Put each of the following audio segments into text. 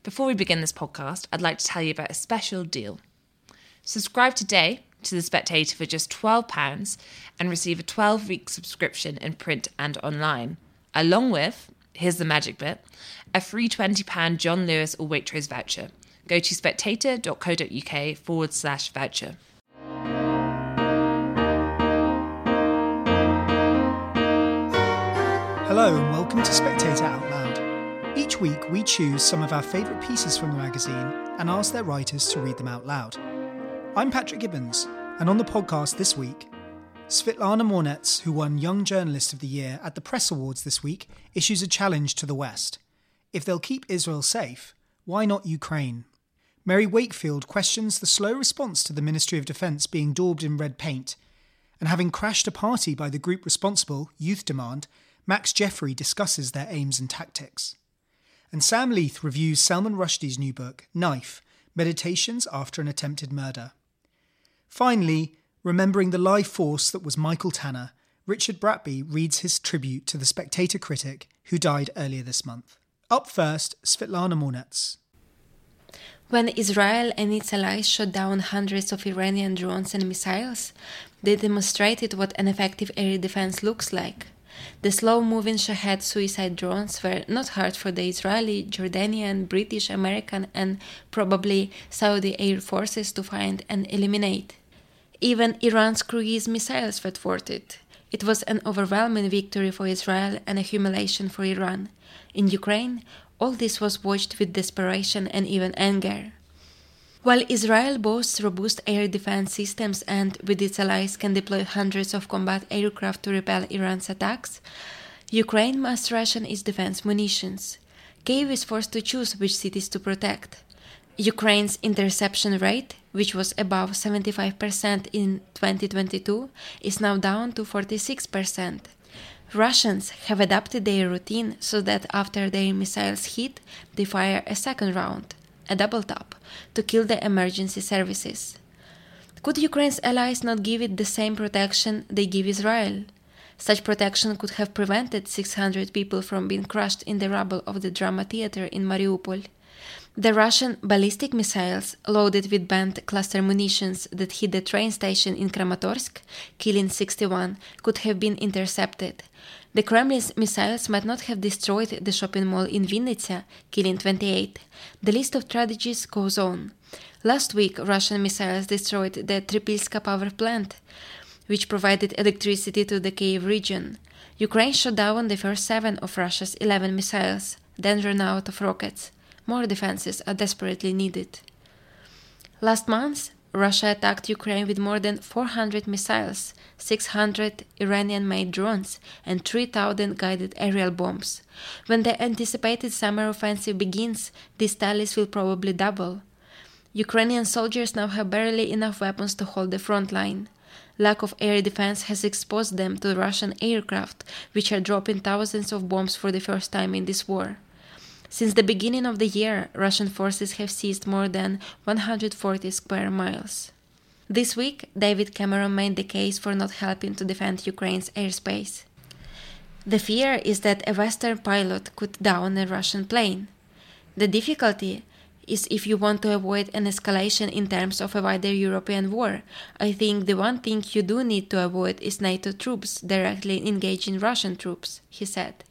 Before we begin this podcast, I'd like to tell you about a special deal. Subscribe today to The Spectator for just £12 and receive a 12-week subscription in print and online, along with, here's the magic bit, a free £20 John Lewis or Waitrose voucher. Go to spectator.co.uk/voucher. Hello and welcome to Spectator Out Loud. Each week we choose some of our favourite pieces from the magazine and ask their writers to read them out loud. I'm Patrick Gibbons, and on the podcast this week, Svetlana Mornets, who won Young Journalist of the Year at the Press Awards this week, issues a challenge to the West. If they'll keep Israel safe, why not Ukraine? Mary Wakefield questions the slow response to the Ministry of Defence being daubed in red paint, and having crashed a party by the group responsible, Youth Demand, Max Jeffrey discusses their aims and tactics. And Sam Leith reviews Salman Rushdie's new book, Knife, Meditations After an Attempted Murder. Finally, remembering the live force that was Michael Tanner, Richard Bratby reads his tribute to the Spectator critic who died earlier this month. Up first, Svetlana Mornets. When Israel and its allies shot down hundreds of Iranian drones and missiles, they demonstrated what an effective air defense looks like. The slow-moving Shahed suicide drones were not hard for the Israeli, Jordanian, British, American and probably Saudi air forces to find and eliminate. Even Iran's cruise missiles were thwarted. It was an overwhelming victory for Israel and a humiliation for Iran. In Ukraine, all this was watched with desperation and even anger. While Israel boasts robust air defense systems and, with its allies, can deploy hundreds of combat aircraft to repel Iran's attacks, Ukraine must ration its defense munitions. Kyiv is forced to choose which cities to protect. Ukraine's interception rate, which was above 75% in 2022, is now down to 46%. Russians have adapted their routine so that after their missiles hit, they fire a second round, a double tap, to kill the emergency services. Could Ukraine's allies not give it the same protection they give Israel? Such protection could have prevented 600 people from being crushed in the rubble of the drama theater in Mariupol. The Russian ballistic missiles, loaded with banned cluster munitions that hit the train station in Kramatorsk, killing 61, could have been intercepted. The Kremlin's missiles might not have destroyed the shopping mall in Vinnytsia, killing 28. The list of tragedies goes on. Last week, Russian missiles destroyed the Tripilska power plant, which provided electricity to the Kyiv region. Ukraine shot down the first 7 of Russia's 11 missiles, then ran out of rockets. More defenses are desperately needed. Last month, Russia attacked Ukraine with more than 400 missiles, 600 Iranian-made drones, and 3,000 guided aerial bombs. When the anticipated summer offensive begins, these tallies will probably double. Ukrainian soldiers now have barely enough weapons to hold the front line. Lack of air defense has exposed them to Russian aircraft, which are dropping thousands of bombs for the first time in this war. Since the beginning of the year, Russian forces have seized more than 140 square miles. This week, David Cameron made the case for not helping to defend Ukraine's airspace. The fear is that a Western pilot could down a Russian plane. The difficulty is if you want to avoid an escalation in terms of a wider European war. I think the one thing you do need to avoid is NATO troops directly engaging Russian troops, he said.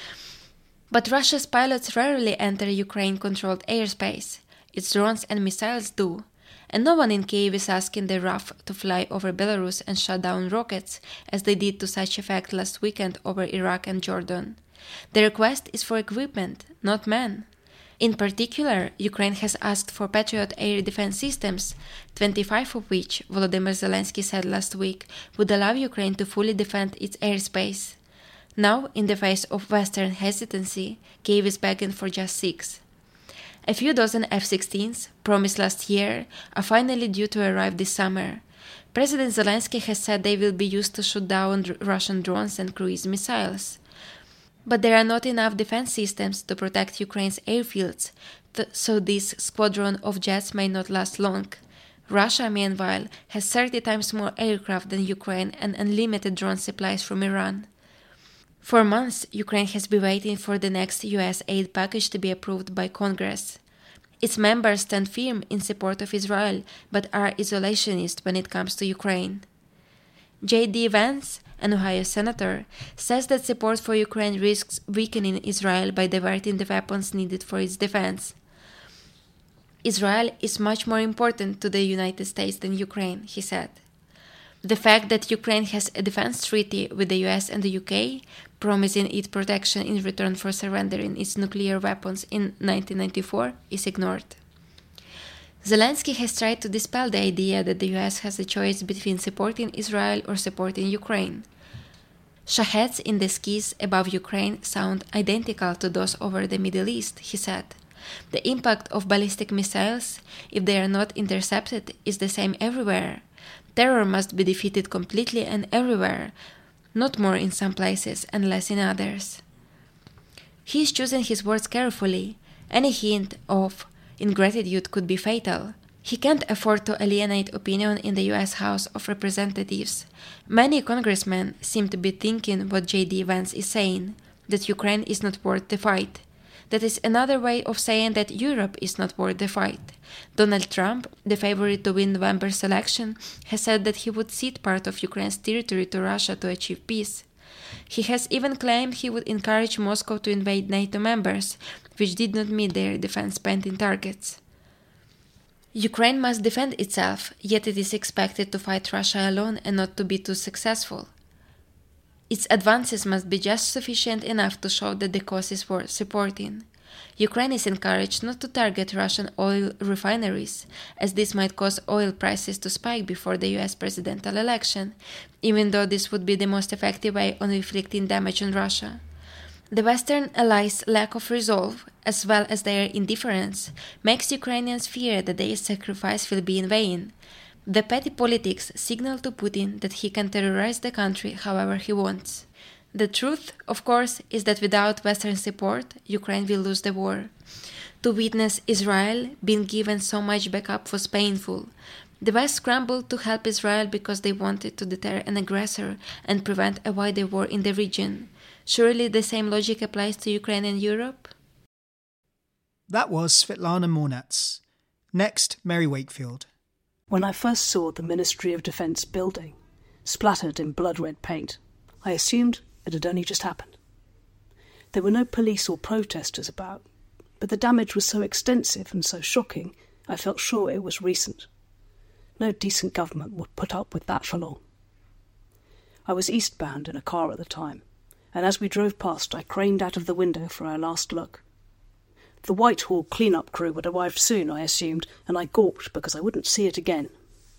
But Russia's pilots rarely enter Ukraine-controlled airspace. Its drones and missiles do. And no one in Kyiv is asking the RAF to fly over Belarus and shut down rockets, as they did to such effect last weekend over Iraq and Jordan. The request is for equipment, not men. In particular, Ukraine has asked for Patriot air defense systems, 25 of which, Volodymyr Zelensky said last week, would allow Ukraine to fully defend its airspace. Now, in the face of Western hesitancy, Kyiv is begging for just 6. A few dozen F-16s, promised last year, are finally due to arrive this summer. President Zelensky has said they will be used to shoot down Russian drones and cruise missiles. But there are not enough defense systems to protect Ukraine's airfields, so this squadron of jets may not last long. Russia, meanwhile, has 30 times more aircraft than Ukraine and unlimited drone supplies from Iran. For months, Ukraine has been waiting for the next US aid package to be approved by Congress. Its members stand firm in support of Israel, but are isolationist when it comes to Ukraine. J.D. Vance, an Ohio senator, says that support for Ukraine risks weakening Israel by diverting the weapons needed for its defense. Israel is much more important to the United States than Ukraine, he said. The fact that Ukraine has a defense treaty with the US and the UK, promising it protection in return for surrendering its nuclear weapons in 1994, is ignored. Zelensky has tried to dispel the idea that the US has a choice between supporting Israel or supporting Ukraine. Shaheds in the skies above Ukraine sound identical to those over the Middle East, he said. The impact of ballistic missiles, if they are not intercepted, is the same everywhere. Terror must be defeated completely and everywhere, not more in some places and less in others. He is choosing his words carefully. Any hint of ingratitude could be fatal. He can't afford to alienate opinion in the US House of Representatives. Many congressmen seem to be thinking what J.D. Vance is saying, that Ukraine is not worth the fight. That is another way of saying that Europe is not worth the fight. Donald Trump, the favorite to win November's election, has said that he would cede part of Ukraine's territory to Russia to achieve peace. He has even claimed he would encourage Moscow to invade NATO members, which did not meet their defense-spending targets. Ukraine must defend itself, yet it is expected to fight Russia alone and not to be too successful. Its advances must be just sufficient enough to show that the cause is worth supporting. Ukraine is encouraged not to target Russian oil refineries, as this might cause oil prices to spike before the US presidential election, even though this would be the most effective way of inflicting damage on Russia. The Western allies' lack of resolve, as well as their indifference, makes Ukrainians fear that their sacrifice will be in vain. The petty politics signal to Putin that he can terrorize the country however he wants. The truth, of course, is that without Western support, Ukraine will lose the war. To witness Israel being given so much backup was painful. The West scrambled to help Israel because they wanted to deter an aggressor and prevent a wider war in the region. Surely the same logic applies to Ukraine and Europe? That was Svetlana Mornats. Next, Mary Wakefield. When I first saw the Ministry of Defence building, splattered in blood-red paint, I assumed it had only just happened. There were no police or protesters about, but the damage was so extensive and so shocking, I felt sure it was recent. No decent government would put up with that for long. I was eastbound in a car at the time, and as we drove past, I craned out of the window for our last look. The Whitehall clean-up crew would arrive soon, I assumed, and I gawped because I wouldn't see it again.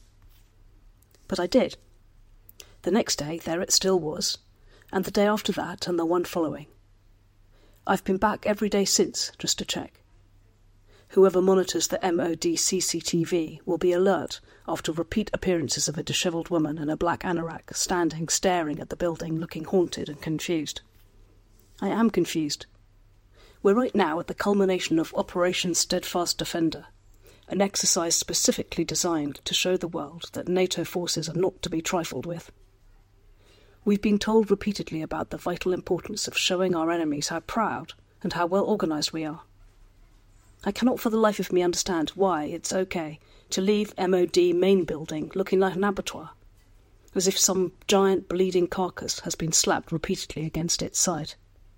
But I did. The next day, there it still was, and the day after that, and the one following. I've been back every day since, just to check. Whoever monitors the MOD CCTV will be alert after repeat appearances of a dishevelled woman in a black anorak staring at the building, looking haunted and confused. I am confused. We're right now at the culmination of Operation Steadfast Defender, an exercise specifically designed to show the world that NATO forces are not to be trifled with. We've been told repeatedly about the vital importance of showing our enemies how proud and how well organised we are. I cannot for the life of me understand why it's okay to leave MOD main building looking like an abattoir, as if some giant bleeding carcass has been slapped repeatedly against its side.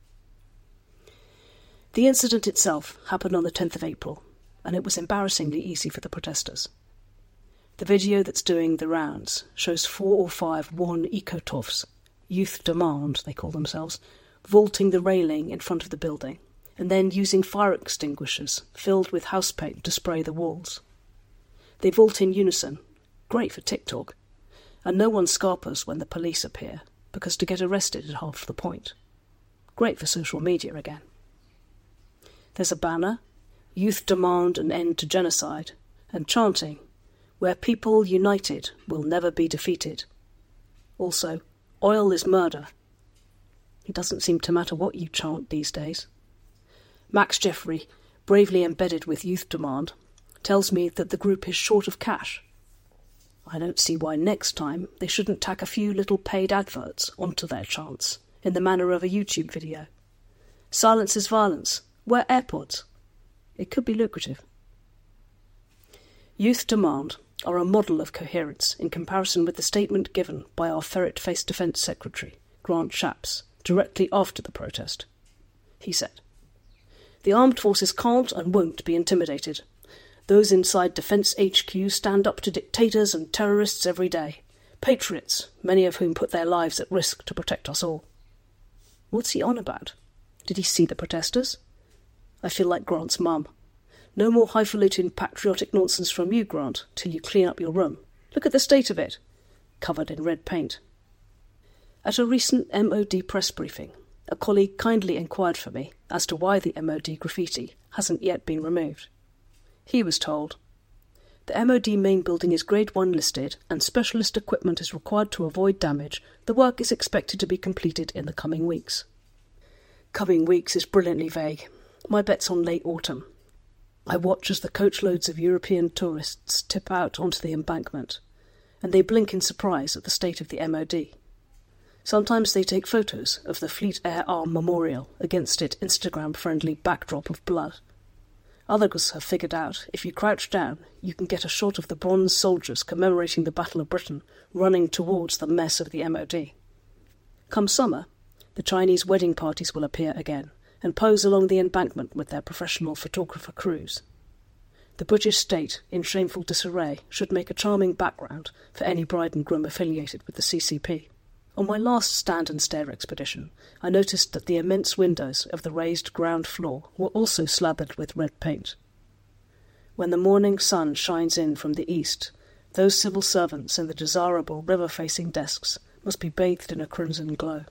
The incident itself happened on the 10th of April, and it was embarrassingly easy for the protesters. The video that's doing the rounds shows 4 or 5 worn Ecotovs, Youth Demand they call themselves, vaulting the railing in front of the building, and then using fire extinguishers filled with house paint to spray the walls. They vault in unison, great for TikTok, and no one scarpers when the police appear, because to get arrested is half the point. Great for social media again. There's a banner, Youth Demand an End to Genocide, and chanting, Where people united will never be defeated. Also, oil is murder. It doesn't seem to matter what you chant these days. Max Jeffrey, bravely embedded with Youth Demand, tells me that the group is short of cash. I don't see why next time they shouldn't tack a few little paid adverts onto their chants, in the manner of a YouTube video. Silence is violence. Wear AirPods. It could be lucrative. Youth Demand are a model of coherence in comparison with the statement given by our ferret-faced Defence Secretary, Grant Shapps, directly after the protest. He said, "The armed forces can't and won't be intimidated. Those inside Defence HQ stand up to dictators and terrorists every day. Patriots, many of whom put their lives at risk to protect us all." What's he on about? Did he see the protesters? I feel like Grant's mum. No more highfalutin patriotic nonsense from you, Grant, till you clean up your room. Look at the state of it. Covered in red paint. At a recent MOD press briefing, a colleague kindly inquired for me as to why the MOD graffiti hasn't yet been removed. He was told, "The MOD main building is Grade 1 listed and specialist equipment is required to avoid damage. The work is expected to be completed in the coming weeks." Coming weeks is brilliantly vague. My bet's on late autumn. I watch as the coachloads of European tourists tip out onto the embankment, and they blink in surprise at the state of the MOD. Sometimes they take photos of the Fleet Air Arm Memorial against its Instagram-friendly backdrop of blood. Others have figured out if you crouch down, you can get a shot of the bronze soldiers commemorating the Battle of Britain running towards the mess of the MOD. Come summer, the Chinese wedding parties will appear again and pose along the embankment with their professional photographer crews. The British state, in shameful disarray, should make a charming background for any bride and groom affiliated with the CCP. On my last stand and stare expedition, I noticed that the immense windows of the raised ground floor were also slathered with red paint. When the morning sun shines in from the east, those civil servants in the desirable river-facing desks must be bathed in a crimson glow.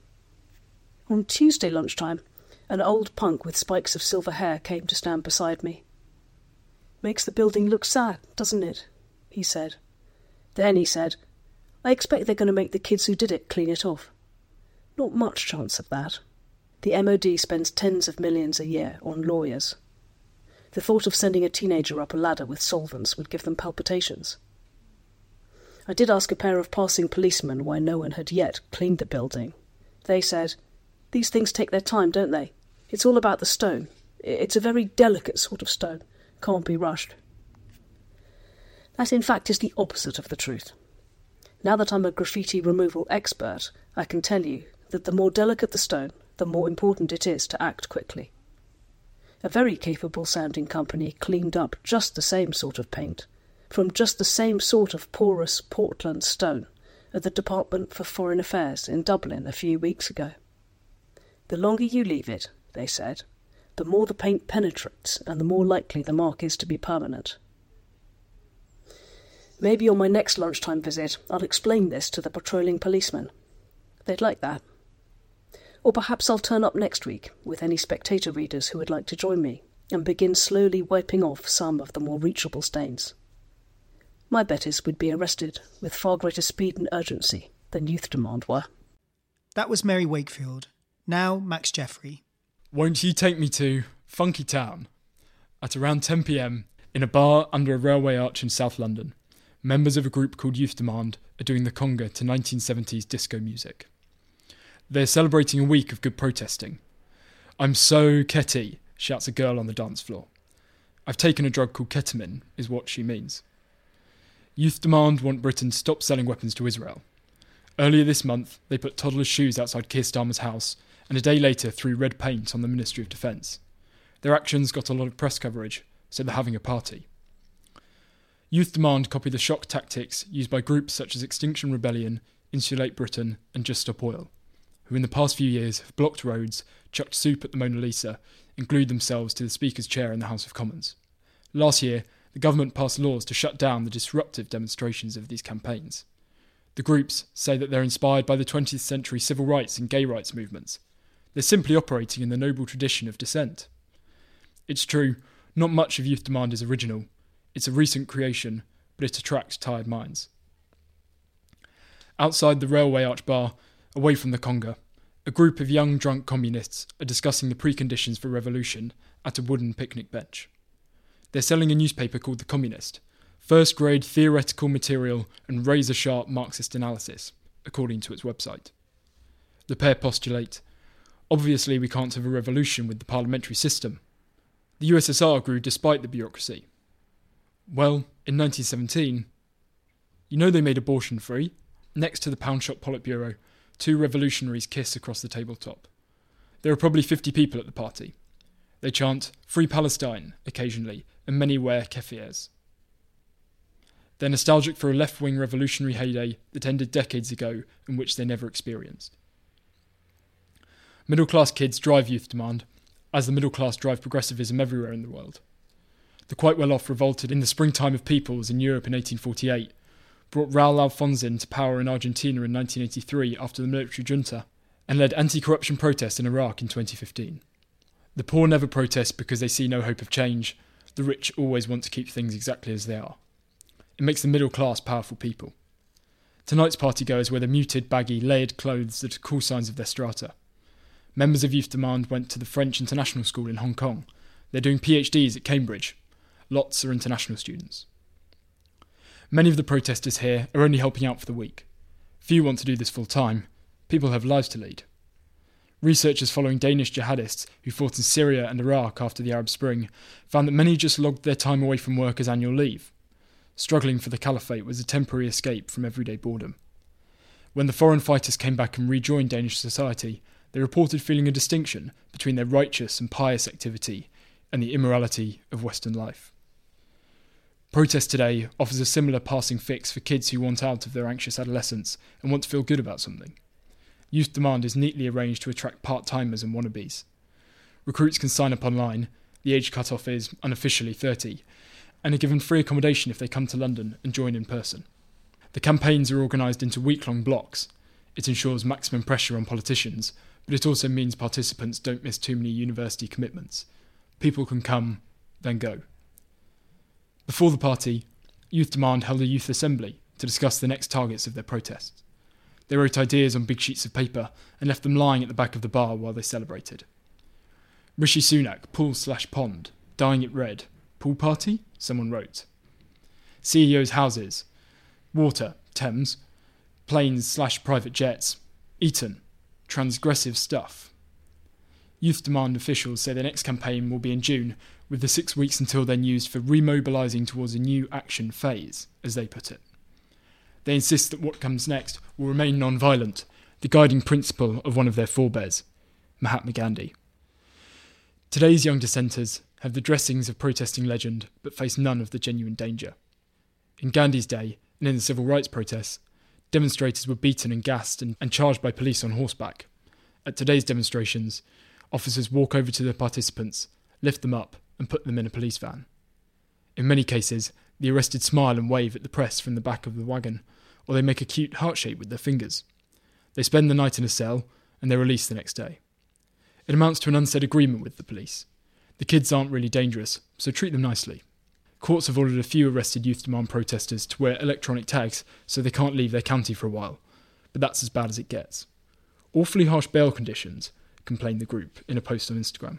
On Tuesday lunchtime, an old punk with spikes of silver hair came to stand beside me. "Makes the building look sad, doesn't it?" he said. Then he said, "I expect they're going to make the kids who did it clean it off." Not much chance of that. The MOD spends tens of millions a year on lawyers. The thought of sending a teenager up a ladder with solvents would give them palpitations. I did ask a pair of passing policemen why no one had yet cleaned the building. They said, "These things take their time, don't they? It's all about the stone. It's a very delicate sort of stone. Can't be rushed." That, in fact, is the opposite of the truth. Now that I'm a graffiti removal expert, I can tell you that the more delicate the stone, the more important it is to act quickly. A very capable-sounding company cleaned up just the same sort of paint, from just the same sort of porous Portland stone, at the Department for Foreign Affairs in Dublin a few weeks ago. The longer you leave it, they said, the more the paint penetrates and the more likely the mark is to be permanent. Maybe on my next lunchtime visit I'll explain this to the patrolling policemen. They'd like that. Or perhaps I'll turn up next week with any Spectator readers who would like to join me and begin slowly wiping off some of the more reachable stains. My bet is we'd be arrested with far greater speed and urgency than Youth Demand were. That was Mary Wakefield. Now Max Jeffrey. Won't you take me to Funky Town? At around 10 p.m, in a bar under a railway arch in South London, members of a group called Youth Demand are doing the conga to 1970s disco music. They're celebrating a week of good protesting. "I'm so ketty," shouts a girl on the dance floor. "I've taken a drug called ketamine," is what she means. Youth Demand want Britain to stop selling weapons to Israel. Earlier this month, they put toddlers' shoes outside Keir Starmer's house, and a day later threw red paint on the Ministry of Defence. Their actions got a lot of press coverage, so they're having a party. Youth Demand copy the shock tactics used by groups such as Extinction Rebellion, Insulate Britain and Just Stop Oil, who in the past few years have blocked roads, chucked soup at the Mona Lisa and glued themselves to the Speaker's chair in the House of Commons. Last year, the government passed laws to shut down the disruptive demonstrations of these campaigns. The groups say that they're inspired by the 20th century civil rights and gay rights movements. They're simply operating in the noble tradition of dissent. It's true, not much of Youth Demand is original. It's a recent creation, but it attracts tired minds. Outside the railway arch bar, away from the conga, a group of young drunk communists are discussing the preconditions for revolution at a wooden picnic bench. They're selling a newspaper called The Communist, first-grade theoretical material and razor-sharp Marxist analysis, according to its website. The pair postulate, "Obviously we can't have a revolution with the parliamentary system. The USSR grew despite the bureaucracy. Well, in 1917, you know they made abortion free? Next to the Pound Shop Politburo, two revolutionaries kiss across the tabletop. There are probably 50 people at the party. They chant, "Free Palestine," occasionally, and many wear keffiyehs. They're nostalgic for a left-wing revolutionary heyday that ended decades ago and which they never experienced. Middle-class kids drive youth demand, as the middle class drive progressivism everywhere in the world. The quite well-off revolted in the springtime of peoples in Europe in 1848, brought Raúl Alfonsín to power in Argentina in 1983 after the military junta, and led anti-corruption protests in Iraq in 2015. The poor never protest because they see no hope of change. The rich always want to keep things exactly as they are. It makes the middle class powerful people. Tonight's partygoers wear the muted, baggy, layered clothes that are cool signs of their strata. Members of Youth Demand went to the French International School in Hong Kong. They're doing PhDs at Cambridge. Lots are international students. Many of the protesters here are only helping out for the week. Few want to do this full time. People have lives to lead. Researchers following Danish jihadists who fought in Syria and Iraq after the Arab Spring found that many just logged their time away from work as annual leave. Struggling for the caliphate was a temporary escape from everyday boredom. When the foreign fighters came back and rejoined Danish society, they reported feeling a distinction between their righteous and pious activity and the immorality of Western life. Protest today offers a similar passing fix for kids who want out of their anxious adolescence and want to feel good about something. Youth Demand is neatly arranged to attract part-timers and wannabes. Recruits can sign up online, the age cut-off is unofficially 30, and are given free accommodation if they come to London and join in person. The campaigns are organised into week-long blocks. It ensures maximum pressure on politicians, but it also means participants don't miss too many university commitments. People can come, then go. Before the party, Youth Demand held a youth assembly to discuss the next targets of their protests. They wrote ideas on big sheets of paper and left them lying at the back of the bar while they celebrated. Rishi Sunak, pool/pond, dyeing it red. Pool party? Someone wrote. CEOs' houses. Water, Thames. Planes/private jets. Eton. Transgressive stuff. Youth Demand officials say their next campaign will be in June, with the 6 weeks until then used for remobilising towards a new action phase, as they put it. They insist that what comes next will remain non-violent, the guiding principle of one of their forebears, Mahatma Gandhi. Today's young dissenters have the dressings of protesting legend, but face none of the genuine danger. In Gandhi's day, and in the civil rights protests, demonstrators were beaten and gassed and charged by police on horseback. At today's demonstrations, officers walk over to the participants, lift them up, and put them in a police van. In many cases, the arrested smile and wave at the press from the back of the wagon, or they make a cute heart shape with their fingers. They spend the night in a cell, and they're released the next day. It amounts to an unsaid agreement with the police. The kids aren't really dangerous, so treat them nicely. Courts have ordered a few arrested Youth Demand protesters to wear electronic tags so they can't leave their county for a while, but that's as bad as it gets. Awfully harsh bail conditions, complained the group in a post on Instagram.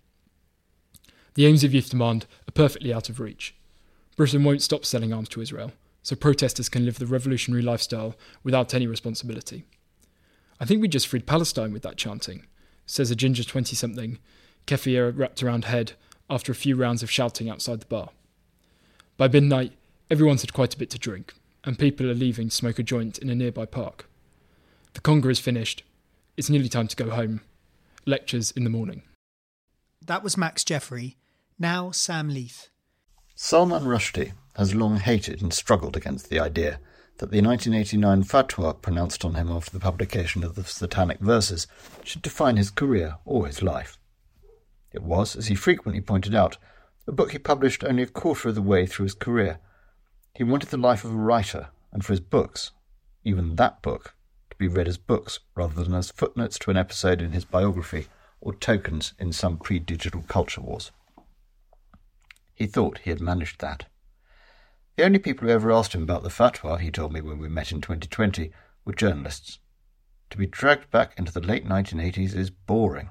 The aims of Youth Demand are perfectly out of reach. Britain won't stop selling arms to Israel, so protesters can live the revolutionary lifestyle without any responsibility. I think we just freed Palestine with that chanting, says a ginger 20-something, keffiyeh wrapped around head after a few rounds of shouting outside the bar. By midnight, everyone's had quite a bit to drink, and people are leaving to smoke a joint in a nearby park. The conga is finished. It's nearly time to go home. Lectures in the morning. That was Max Jeffrey. Now Sam Leith. Salman Rushdie has long hated and struggled against the idea that the 1989 fatwa pronounced on him after the publication of the Satanic Verses should define his career or his life. It was, as he frequently pointed out, a book he published only a quarter of the way through his career. He wanted the life of a writer, and for his books, even that book, to be read as books rather than as footnotes to an episode in his biography or tokens in some pre-digital culture wars. He thought he had managed that. The only people who ever asked him about the fatwa, he told me when we met in 2020, were journalists. To be dragged back into the late 1980s is boring.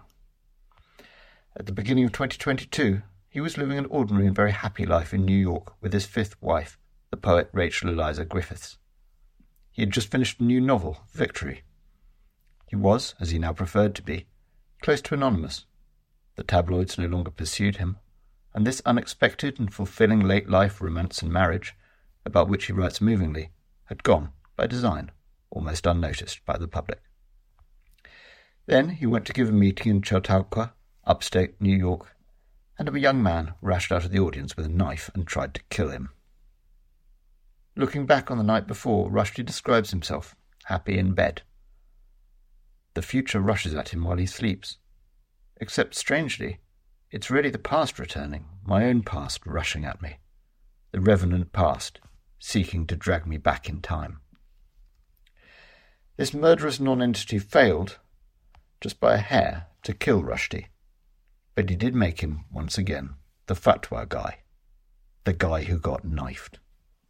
At the beginning of 2022, he was living an ordinary and very happy life in New York with his fifth wife, the poet Rachel Eliza Griffiths. He had just finished a new novel, Victory. He was, as he now preferred to be, close to anonymous. The tabloids no longer pursued him, and this unexpected and fulfilling late life romance and marriage, about which he writes movingly, had gone, by design, almost unnoticed by the public. Then he went to give a meeting in Chautauqua, upstate New York, and a young man rushed out of the audience with a knife and tried to kill him. Looking back on the night before, Rushdie describes himself happy in bed. The future rushes at him while he sleeps. Except, strangely, it's really the past returning, my own past rushing at me. The revenant past, seeking to drag me back in time. This murderous nonentity failed, just by a hair, to kill Rushdie. But he did make him, once again, the fatwa guy. The guy who got knifed.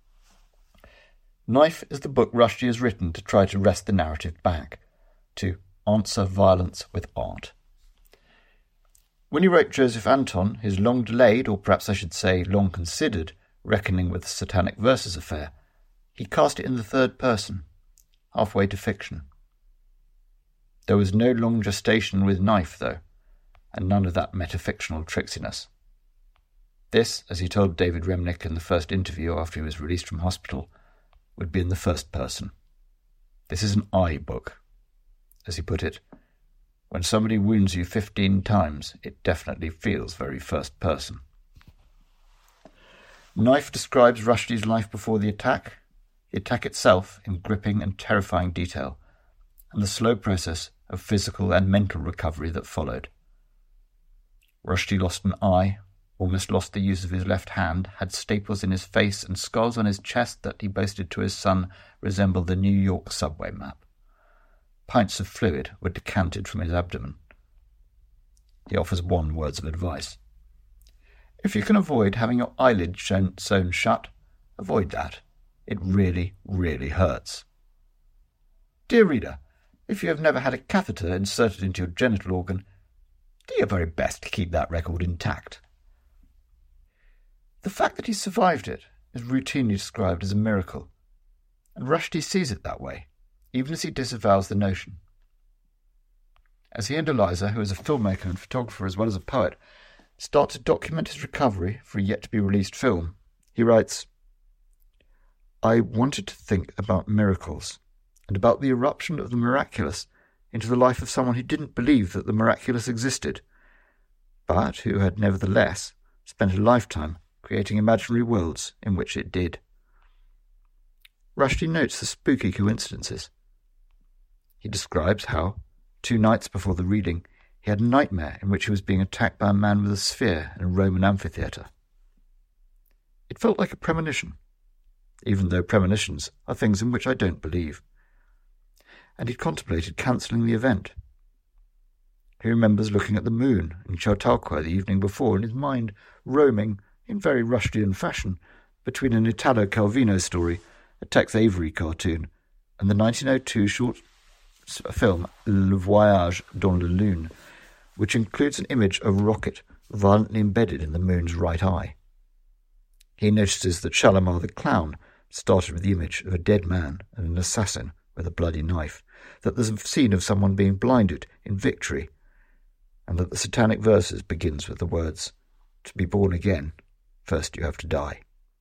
Knife is the book Rushdie has written to try to wrest the narrative back, to answer violence with art. When he wrote Joseph Anton, his long-delayed, or perhaps I should say long-considered, reckoning with the Satanic Verses affair, he cast it in the third person, halfway to fiction. There was no long gestation with Knife, though, and none of that metafictional tricksiness. This, as he told David Remnick in the first interview after he was released from hospital, would be in the first person. This is an I book. As he put it, when somebody wounds you 15 times, it definitely feels very first person. Knife describes Rushdie's life before the attack itself in gripping and terrifying detail, and the slow process of physical and mental recovery that followed. Rushdie lost an eye, almost lost the use of his left hand, had staples in his face and scars on his chest that he boasted to his son resembled the New York subway map. Pints of fluid were decanted from his abdomen. He offers 1 word of advice. If you can avoid having your eyelid sewn shut, avoid that. It really, really hurts. Dear reader, if you have never had a catheter inserted into your genital organ, do your very best to keep that record intact. The fact that he survived it is routinely described as a miracle, and Rushdie sees it that way, even as he disavows the notion. As he and Eliza, who is a filmmaker and photographer as well as a poet, start to document his recovery for a yet-to-be-released film, he writes, I wanted to think about miracles, and about the eruption of the miraculous into the life of someone who didn't believe that the miraculous existed, but who had nevertheless spent a lifetime creating imaginary worlds in which it did. Rushdie notes the spooky coincidences. He describes how, 2 nights before the reading, he had a nightmare in which he was being attacked by a man with a sphere in a Roman amphitheatre. It felt like a premonition, even though premonitions are things in which I don't believe. And he'd contemplated cancelling the event. He remembers looking at the moon in Chautauqua the evening before, and his mind roaming, in very Rushdian fashion, between an Italo Calvino story, a Tex Avery cartoon, and the 1902 short film Le Voyage dans la Lune, which includes an image of a rocket violently embedded in the moon's right eye. He notices that Shalimar the Clown started with the image of a dead man and an assassin with a bloody knife, that there's a scene of someone being blinded in Victory, and that the Satanic Verses begins with the words, "To be born again, first you have to die."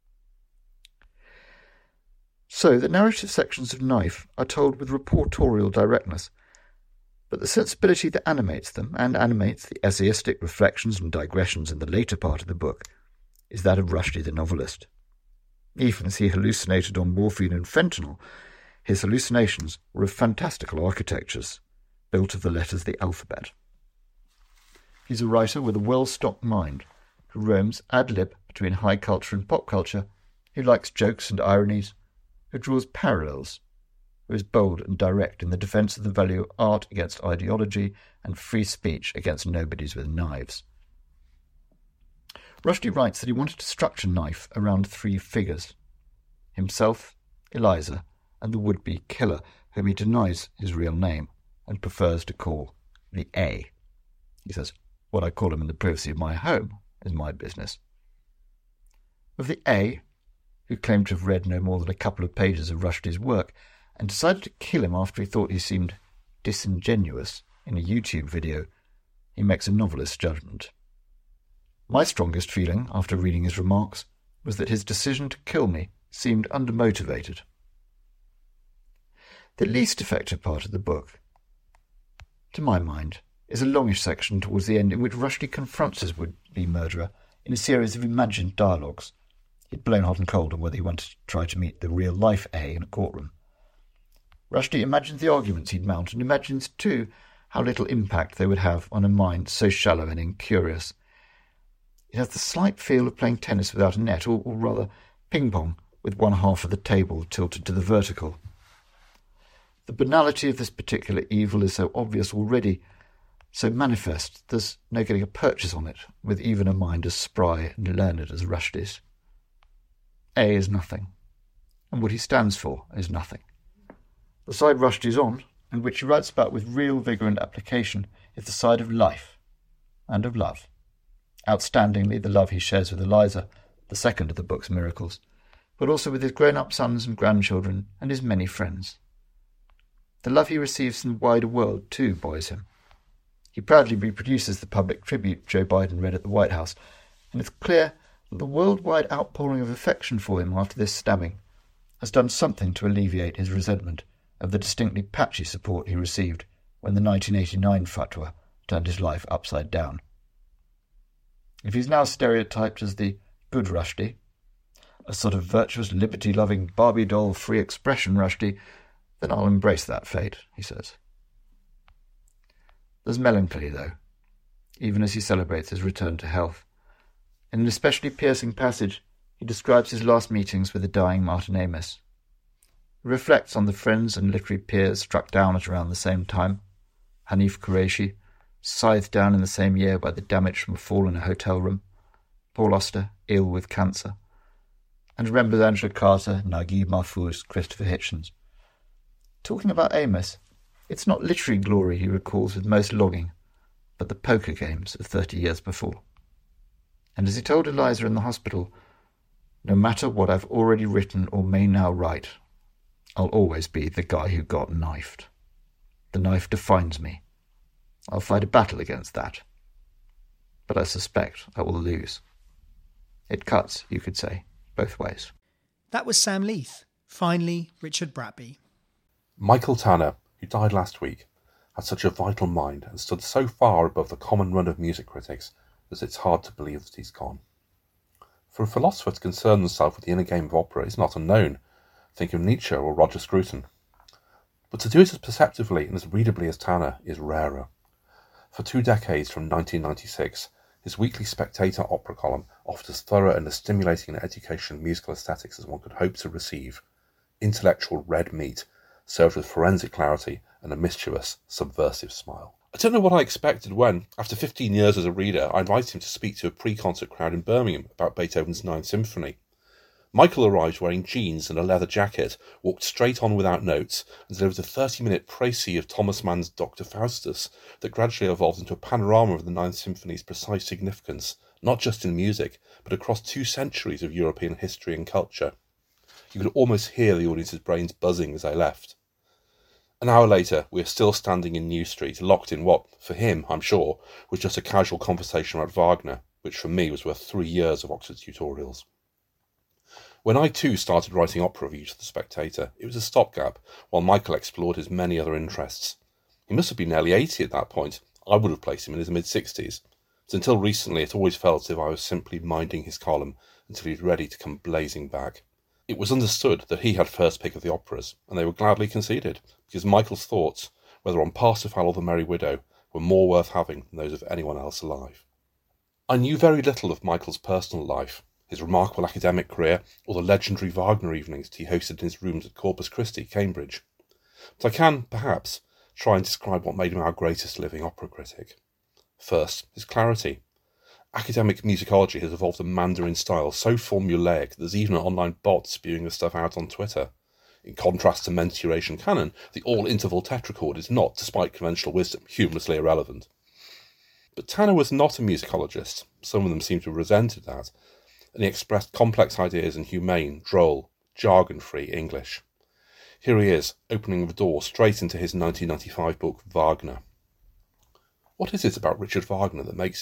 So the narrative sections of Knife are told with reportorial directness, but the sensibility that animates them, and animates the essayistic reflections and digressions in the later part of the book, is that of Rushdie the novelist. Even as he hallucinated on morphine and fentanyl, his hallucinations were of fantastical architectures, built of the letters of the alphabet. He's a writer with a well-stocked mind, who roams ad lib between high culture and pop culture, who likes jokes and ironies, who draws parallels, who is bold and direct in the defence of the value of art against ideology and free speech against nobodies with knives. Rushdie writes that he wanted to structure Knife around 3 figures: himself, Eliza, and the would-be killer, whom he denies his real name and prefers to call the A. He says, "What I call him in the privacy of my home is my business." Of the A, who claimed to have read no more than a couple of pages of Rushdie's work and decided to kill him after he thought he seemed disingenuous in a YouTube video, he makes a novelist's judgment. My strongest feeling, after reading his remarks, was that his decision to kill me seemed undermotivated. The least effective part of the book, to my mind, is a longish section towards the end in which Rushdie confronts his would-be murderer in a series of imagined dialogues. He'd blown hot and cold on whether he wanted to try to meet the real-life A in a courtroom. Rushdie imagines the arguments he'd mount and imagines, too, how little impact they would have on a mind so shallow and incurious. It has the slight feel of playing tennis without a net, or rather ping-pong, with one half of the table tilted to the vertical. The banality of this particular evil is so obvious already, so manifest, there's no getting a purchase on it, with even a mind as spry and learned as Rushdie's. A is nothing, and what he stands for is nothing. The side Rushdie's on, and which he writes about with real vigour and application, is the side of life and of love. Outstandingly, the love he shares with Eliza, the second of the book's miracles, but also with his grown-up sons and grandchildren and his many friends. The love he receives from the wider world, too, buoys him. He proudly reproduces the public tribute Joe Biden read at the White House, and it's clear that the worldwide outpouring of affection for him after this stabbing has done something to alleviate his resentment of the distinctly patchy support he received when the 1989 fatwa turned his life upside down. If he's now stereotyped as the good Rushdie, a sort of virtuous, liberty-loving, Barbie doll, free expression Rushdie, then I'll embrace that fate, he says. There's melancholy, though, even as he celebrates his return to health. In an especially piercing passage, he describes his last meetings with the dying Martin Amis. He reflects on the friends and literary peers struck down at around the same time. Hanif Qureshi, scythed down in the same year by the damage from a fall in a hotel room. Paul Auster, ill with cancer. And remembers Angela Carter, Naguib Mahfouz, Christopher Hitchens. Talking about Amos, it's not literary glory he recalls with most longing, but the poker games of 30 years before. And as he told Eliza in the hospital, no matter what I've already written or may now write, I'll always be the guy who got knifed. The knife defines me. I'll fight a battle against that. But I suspect I will lose. It cuts, you could say, both ways. That was Sam Leith. Finally, Richard Bratby. Michael Tanner, who died last week, had such a vital mind and stood so far above the common run of music critics that it's hard to believe that he's gone. For a philosopher to concern himself with the inner game of opera is not unknown. Think of Nietzsche or Roger Scruton. But to do it as perceptively and as readably as Tanner is rarer. For 2 decades from 1996, his weekly Spectator opera column offered as thorough and as stimulating an education in musical aesthetics as one could hope to receive. Intellectual red meat, served with forensic clarity and a mischievous, subversive smile. I don't know what I expected when, after 15 years as a reader, I invited him to speak to a pre-concert crowd in Birmingham about Beethoven's Ninth Symphony. Michael arrived wearing jeans and a leather jacket, walked straight on without notes, and delivered a 30-minute précis of Thomas Mann's Dr. Faustus that gradually evolved into a panorama of the Ninth Symphony's precise significance, not just in music, but across 2 centuries of European history and culture. You could almost hear the audience's brains buzzing as I left. An hour later, we are still standing in New Street, locked in what, for him, I'm sure, was just a casual conversation about Wagner, which for me was worth 3 years of Oxford tutorials. When I too started writing opera reviews for The Spectator, it was a stopgap, while Michael explored his many other interests. He must have been nearly 80 at that point. I would have placed him in his mid-60s. But until recently, it always felt as if I was simply minding his column until he was ready to come blazing back. It was understood that he had first pick of the operas, and they were gladly conceded, because Michael's thoughts, whether on Parsifal or The Merry Widow, were more worth having than those of anyone else alive. I knew very little of Michael's personal life, his remarkable academic career, or the legendary Wagner evenings that he hosted in his rooms at Corpus Christi, Cambridge. But I can, perhaps, try and describe what made him our greatest living opera critic. First, his clarity. Academic musicology has evolved a Mandarin style so formulaic that there's even an online bot spewing the stuff out on Twitter. In contrast to Men's Eurasian canon, the all-interval tetrachord is not, despite conventional wisdom, humorously irrelevant. But Tanner was not a musicologist. Some of them seem to have resented that, and he expressed complex ideas in humane, droll, jargon-free English. Here he is, opening the door straight into his 1995 book, Wagner. What is it about Richard Wagner that makes him,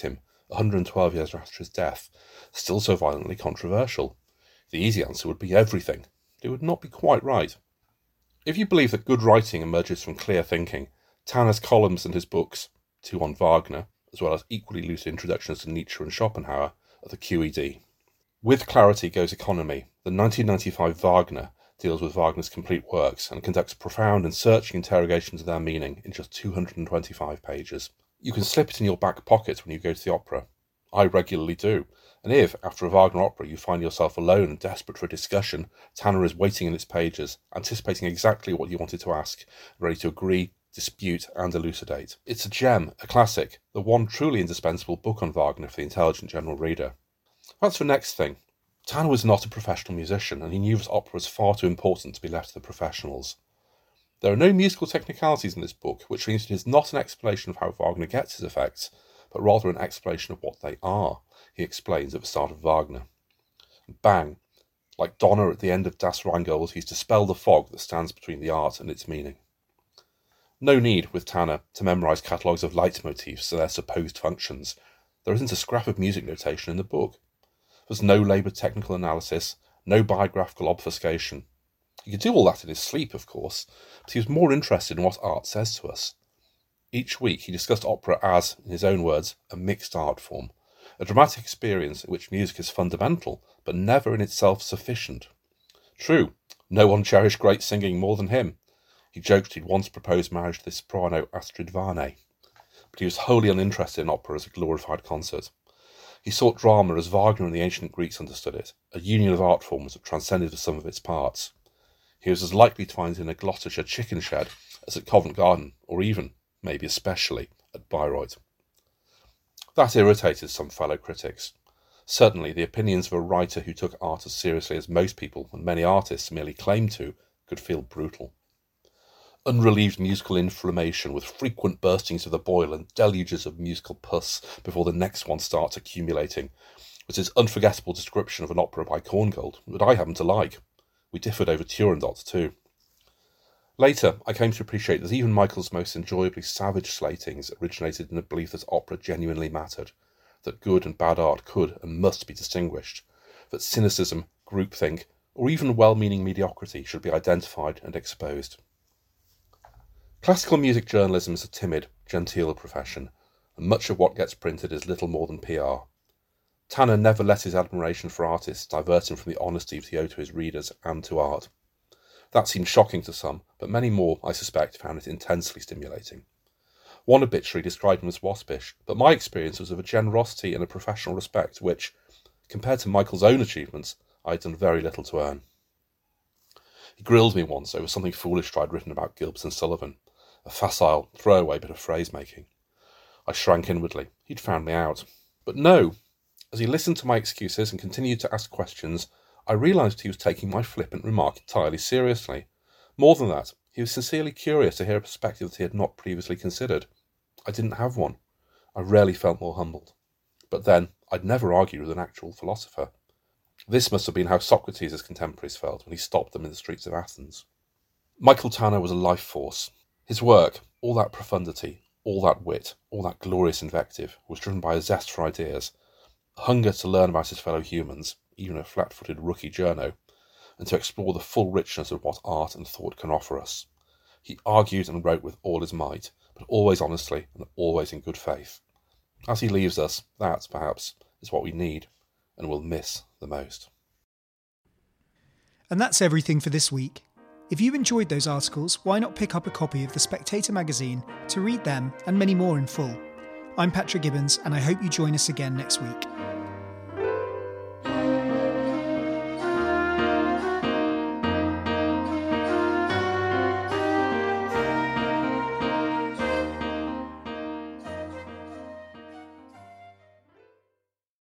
112 years after his death, still so violently controversial? The easy answer would be everything. It would not be quite right. If you believe that good writing emerges from clear thinking, Tanner's columns and his books, 2 on Wagner, as well as equally loose introductions to Nietzsche and Schopenhauer, are the QED. With clarity goes economy. The 1995 Wagner deals with Wagner's complete works and conducts profound and searching interrogations of their meaning in just 225 pages. You can slip it in your back pocket when you go to the opera. I regularly do. And if, after a Wagner opera, you find yourself alone and desperate for a discussion, Tanner is waiting in its pages, anticipating exactly what you wanted to ask, ready to agree, dispute, and elucidate. It's a gem, a classic, the one truly indispensable book on Wagner for the intelligent general reader. That's the next thing. Tanner was not a professional musician, and he knew that opera was far too important to be left to the professionals. There are no musical technicalities in this book, which means it is not an explanation of how Wagner gets his effects, but rather an explanation of what they are, he explains at the start of Wagner. And bang, like Donner at the end of Das Rheingold, he's dispelled the fog that stands between the art and its meaning. No need, with Tanner, to memorise catalogues of leitmotifs and their supposed functions. There isn't a scrap of music notation in the book. There's no laboured technical analysis, no biographical obfuscation. He could do all that in his sleep, of course, but he was more interested in what art says to us. Each week he discussed opera as, in his own words, a mixed art form, a dramatic experience in which music is fundamental, but never in itself sufficient. True, no one cherished great singing more than him. He joked he'd once proposed marriage to the soprano Astrid Varney, but he was wholly uninterested in opera as a glorified concert. He sought drama as Wagner and the ancient Greeks understood it, a union of art forms that transcended the sum of its parts. He was as likely to find it in a Gloucestershire chicken shed as at Covent Garden, or even, maybe especially, at Bayreuth. That irritated some fellow critics. Certainly the opinions of a writer who took art as seriously as most people, and many artists merely claimed to, could feel brutal. Unrelieved musical inflammation with frequent burstings of the boil and deluges of musical pus before the next one starts accumulating was his unforgettable description of an opera by Korngold, that I happen to like. We differed over Turandot too. Later, I came to appreciate that even Michael's most enjoyably savage slatings originated in the belief that opera genuinely mattered, that good and bad art could and must be distinguished, that cynicism, groupthink, or even well-meaning mediocrity should be identified and exposed. Classical music journalism is a timid, genteel profession, and much of what gets printed is little more than PR. Tanner never let his admiration for artists divert him from the honesty that he owed to his readers and to art. That seemed shocking to some, but many more, I suspect, found it intensely stimulating. One obituary described him as waspish, but my experience was of a generosity and a professional respect which, compared to Michael's own achievements, I had done very little to earn. He grilled me once over something foolish I'd written about Gilbert and Sullivan, a facile, throwaway bit of phrase-making. I shrank inwardly. He'd found me out. But no! As he listened to my excuses and continued to ask questions, I realised he was taking my flippant remark entirely seriously. More than that, he was sincerely curious to hear a perspective that he had not previously considered. I didn't have one. I rarely felt more humbled. But then, I'd never argued with an actual philosopher. This must have been how Socrates' contemporaries felt when he stopped them in the streets of Athens. Michael Tanner was a life force. His work, all that profundity, all that wit, all that glorious invective, was driven by a zest for ideas, a hunger to learn about his fellow humans, even a flat-footed rookie journo, and to explore the full richness of what art and thought can offer us. He argued and wrote with all his might, but always honestly and always in good faith. As he leaves us, that, perhaps, is what we need and will miss the most. And that's everything for this week. If you enjoyed those articles, why not pick up a copy of The Spectator magazine to read them and many more in full? I'm Patrick Gibbons, and I hope you join us again next week.